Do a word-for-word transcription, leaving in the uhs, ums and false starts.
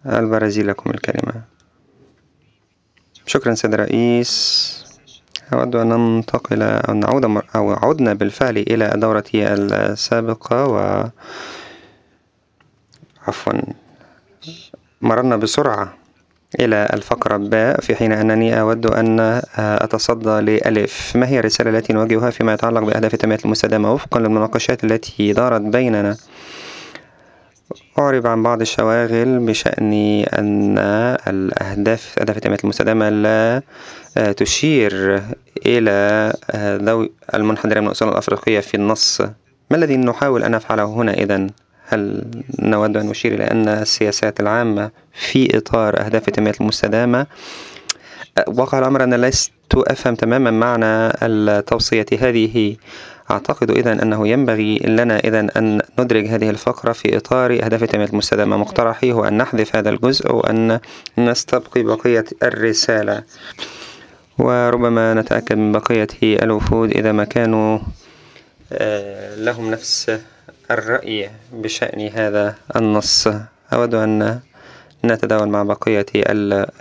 البرازيل لكم الكلمة. شكرا سيد الرئيس. أود أن ننتقل أو نعود مر... أو عدنا بالفعل إلى الدورة السابقة و عفوا مررنا بسرعة إلى الفقرة باء، في حين أنني أود أن أتصدى لألف. ما هي الرسالة التي نواجهها فيما يتعلق بأهداف التنمية المستدامة؟ وفقا للمناقشات التي دارت بيننا أعرب عن بعض الشواغل بشأن أن الأهداف أهداف التنمية المستدامة لا تشير إلى ذوي المنحدرين من الأصول الأفريقية في النص. ما الذي نحاول أن نفعله هنا إذن؟ هل نود أن نشير إلى أن السياسات العامة في إطار أهداف التنمية المستدامة؟ وقع الأمر أن لست أفهم تماما معنى التوصية هذه. أعتقد إذن أنه ينبغي لنا إذن أن ندرج هذه الفقرة في إطار أهداف التنمية المستدامة. مقترحي هو أن نحذف هذا الجزء وأن نستبقي بقية الرسالة، وربما نتأكد من بقية الوفود إذا ما كانوا لهم نفس الرأي بشأن هذا النص. أود أن نتداول مع بقية